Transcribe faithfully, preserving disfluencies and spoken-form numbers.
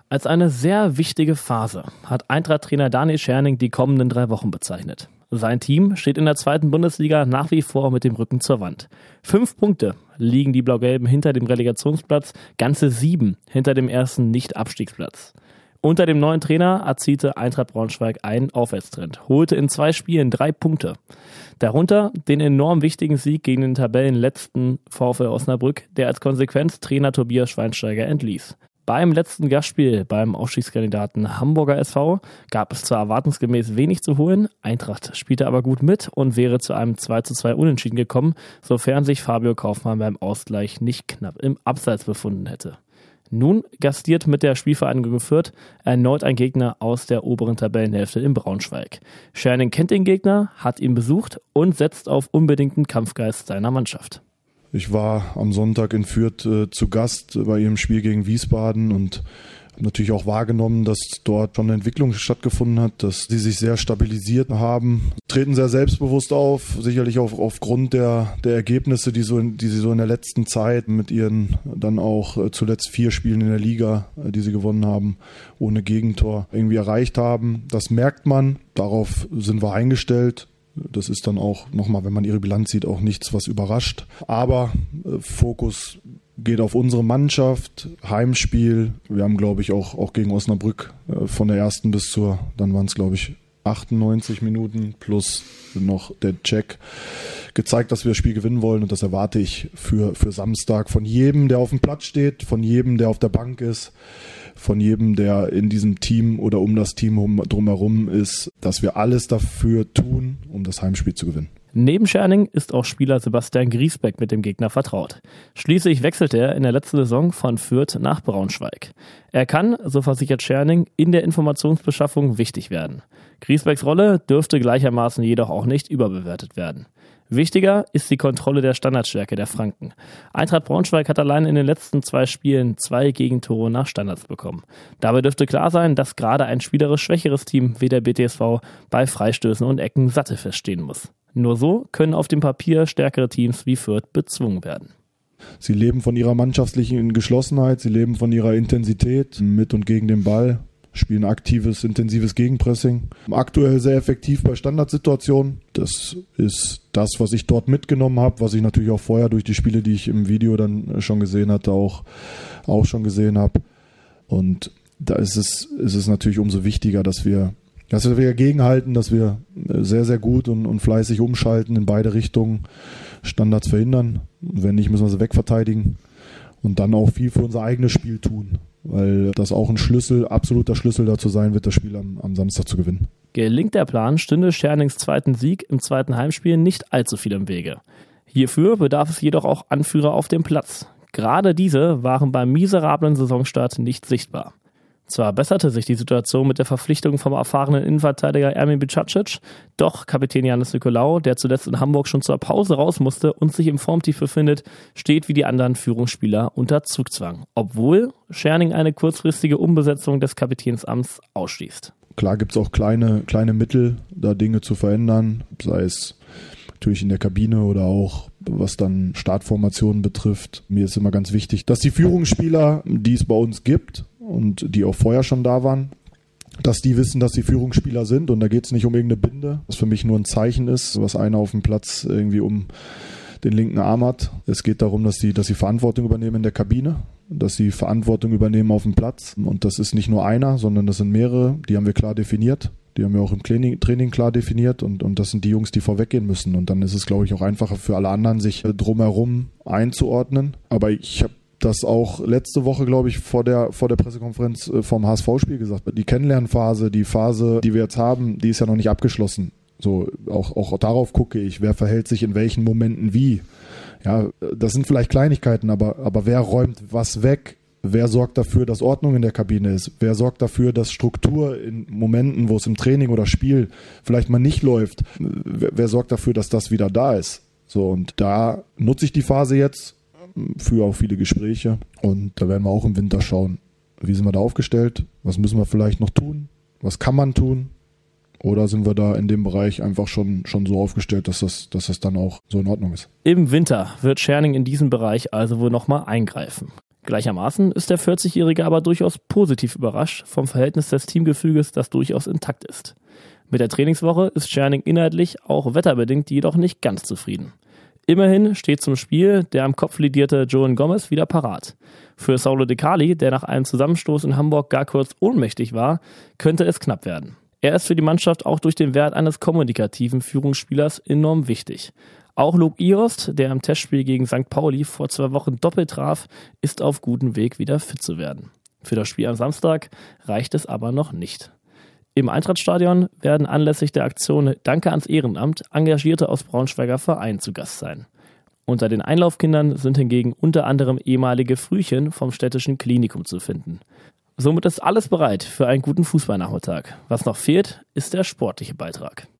Als eine sehr wichtige Phase hat Eintracht-Trainer Daniel Scherning die kommenden drei Wochen bezeichnet. Sein Team steht in der zweiten Bundesliga nach wie vor mit dem Rücken zur Wand. Fünf Punkte liegen die Blau-Gelben hinter dem Relegationsplatz, ganze sieben hinter dem ersten Nicht-Abstiegsplatz. Unter dem neuen Trainer erzielte Eintracht Braunschweig einen Aufwärtstrend, holte in zwei Spielen drei Punkte. Darunter den enorm wichtigen Sieg gegen den Tabellenletzten VfL Osnabrück, der als Konsequenz Trainer Tobias Schweinsteiger entließ. Beim letzten Gastspiel beim Aufstiegskandidaten Hamburger S V gab es zwar erwartungsgemäß wenig zu holen, Eintracht spielte aber gut mit und wäre zu einem zwei zu zwei Unentschieden gekommen, sofern sich Fabio Kaufmann beim Ausgleich nicht knapp im Abseits befunden hätte. Nun gastiert mit der Spielvereinigung Fürth erneut ein Gegner aus der oberen Tabellenhälfte in Braunschweig. Scherning kennt den Gegner, hat ihn besucht und setzt auf unbedingten Kampfgeist seiner Mannschaft. Ich war am Sonntag in Fürth äh, zu Gast bei ihrem Spiel gegen Wiesbaden und habe natürlich auch wahrgenommen, dass dort schon eine Entwicklung stattgefunden hat, dass sie sich sehr stabilisiert haben, treten sehr selbstbewusst auf, sicherlich auch aufgrund der, der Ergebnisse, die, so in, die sie so in der letzten Zeit mit ihren dann auch äh, zuletzt vier Spielen in der Liga, äh, die sie gewonnen haben, ohne Gegentor irgendwie erreicht haben. Das merkt man, darauf sind wir eingestellt. Das ist dann auch nochmal, wenn man ihre Bilanz sieht, auch nichts, was überrascht. Aber äh, Fokus geht auf unsere Mannschaft, Heimspiel. Wir haben, glaube ich, auch, auch gegen Osnabrück äh, von der ersten bis zur, dann waren es, glaube ich, achtundneunzig Minuten plus noch der Check gezeigt, dass wir das Spiel gewinnen wollen. Und das erwarte ich für, für Samstag von jedem, der auf dem Platz steht, von jedem, der auf der Bank ist, von jedem, der in diesem Team oder um das Team drumherum ist, dass wir alles dafür tun, um das Heimspiel zu gewinnen. Neben Scherning ist auch Spieler Sebastian Griesbeck mit dem Gegner vertraut. Schließlich wechselte er in der letzten Saison von Fürth nach Braunschweig. Er kann, so versichert Scherning, in der Informationsbeschaffung wichtig werden. Griesbecks Rolle dürfte gleichermaßen jedoch auch nicht überbewertet werden. Wichtiger ist die Kontrolle der Standardstärke der Franken. Eintracht Braunschweig hat allein in den letzten zwei Spielen zwei Gegentore nach Standards bekommen. Dabei dürfte klar sein, dass gerade ein spielerisch schwächeres Team wie der B T S V bei Freistößen und Ecken sattelfest stehen muss. Nur so können auf dem Papier stärkere Teams wie Fürth bezwungen werden. Sie leben von ihrer mannschaftlichen Geschlossenheit, sie leben von ihrer Intensität mit und gegen den Ball, spielen aktives, intensives Gegenpressing. Aktuell sehr effektiv bei Standardsituationen. Das ist das, was ich dort mitgenommen habe, was ich natürlich auch vorher durch die Spiele, die ich im Video dann schon gesehen hatte, auch, auch schon gesehen habe. Und da ist es, ist es natürlich umso wichtiger, dass wir dass wir dagegenhalten, dass wir sehr, sehr gut und, und fleißig umschalten in beide Richtungen, Standards verhindern. Wenn nicht, müssen wir sie wegverteidigen und dann auch viel für unser eigenes Spiel tun, weil das auch ein Schlüssel, absoluter Schlüssel dazu sein wird, das Spiel am, am Samstag zu gewinnen. Gelingt der Plan, stünde Schernings zweiten Sieg im zweiten Heimspiel nicht allzu viel im Wege. Hierfür bedarf es jedoch auch Anführer auf dem Platz. Gerade diese waren beim miserablen Saisonstart nicht sichtbar. Zwar besserte sich die Situation mit der Verpflichtung vom erfahrenen Innenverteidiger Ermin Bicacic, doch Kapitän Janis Nikolaou, der zuletzt in Hamburg schon zur Pause raus musste und sich im Formtief befindet, steht wie die anderen Führungsspieler unter Zugzwang, obwohl Scherning eine kurzfristige Umbesetzung des Kapitänsamts ausschließt. Klar gibt es auch kleine, kleine Mittel, da Dinge zu verändern, sei es natürlich in der Kabine oder auch was dann Startformationen betrifft. Mir ist immer ganz wichtig, dass die Führungsspieler, die es bei uns gibt, und die auch vorher schon da waren, dass die wissen, dass sie Führungsspieler sind und da geht es nicht um irgendeine Binde, was für mich nur ein Zeichen ist, was einer auf dem Platz irgendwie um den linken Arm hat. Es geht darum, dass sie, dass sie Verantwortung übernehmen in der Kabine, dass sie Verantwortung übernehmen auf dem Platz und das ist nicht nur einer, sondern das sind mehrere, die haben wir klar definiert. Die haben wir auch im Training, Training klar definiert und, und das sind die Jungs, die vorweggehen müssen und dann ist es, glaube ich, auch einfacher für alle anderen, sich drumherum einzuordnen. Aber ich habe das auch letzte Woche, glaube ich, vor der, vor der Pressekonferenz vom H S V-Spiel gesagt. Die Kennenlernphase, die Phase, die wir jetzt haben, die ist ja noch nicht abgeschlossen. So, auch, auch darauf gucke ich, wer verhält sich in welchen Momenten wie. Ja, das sind vielleicht Kleinigkeiten, aber, aber wer räumt was weg? Wer sorgt dafür, dass Ordnung in der Kabine ist? Wer sorgt dafür, dass Struktur in Momenten, wo es im Training oder Spiel vielleicht mal nicht läuft, wer, wer sorgt dafür, dass das wieder da ist? So, und da nutze ich die Phase jetzt, führe auch viele Gespräche und da werden wir auch im Winter schauen, wie sind wir da aufgestellt, was müssen wir vielleicht noch tun, was kann man tun oder sind wir da in dem Bereich einfach schon, schon so aufgestellt, dass das, dass das dann auch so in Ordnung ist. Im Winter wird Scherning in diesem Bereich also wohl nochmal eingreifen. Gleichermaßen ist der vierzigjährige aber durchaus positiv überrascht vom Verhältnis des Teamgefüges, das durchaus intakt ist. Mit der Trainingswoche ist Tscherning inhaltlich, auch wetterbedingt, jedoch nicht ganz zufrieden. Immerhin steht zum Spiel der am Kopf lidierte Joan Gomez wieder parat. Für Saulo De Cali, der nach einem Zusammenstoß in Hamburg gar kurz ohnmächtig war, könnte es knapp werden. Er ist für die Mannschaft auch durch den Wert eines kommunikativen Führungsspielers enorm wichtig. Auch Luke Ihorst, der im Testspiel gegen Sankt Pauli vor zwei Wochen doppelt traf, ist auf gutem Weg, wieder fit zu werden. Für das Spiel am Samstag reicht es aber noch nicht. Im Eintrachtstadion werden anlässlich der Aktion Danke ans Ehrenamt Engagierte aus Braunschweiger Vereinen zu Gast sein. Unter den Einlaufkindern sind hingegen unter anderem ehemalige Frühchen vom städtischen Klinikum zu finden. Somit ist alles bereit für einen guten Fußballnachmittag. Was noch fehlt, ist der sportliche Beitrag.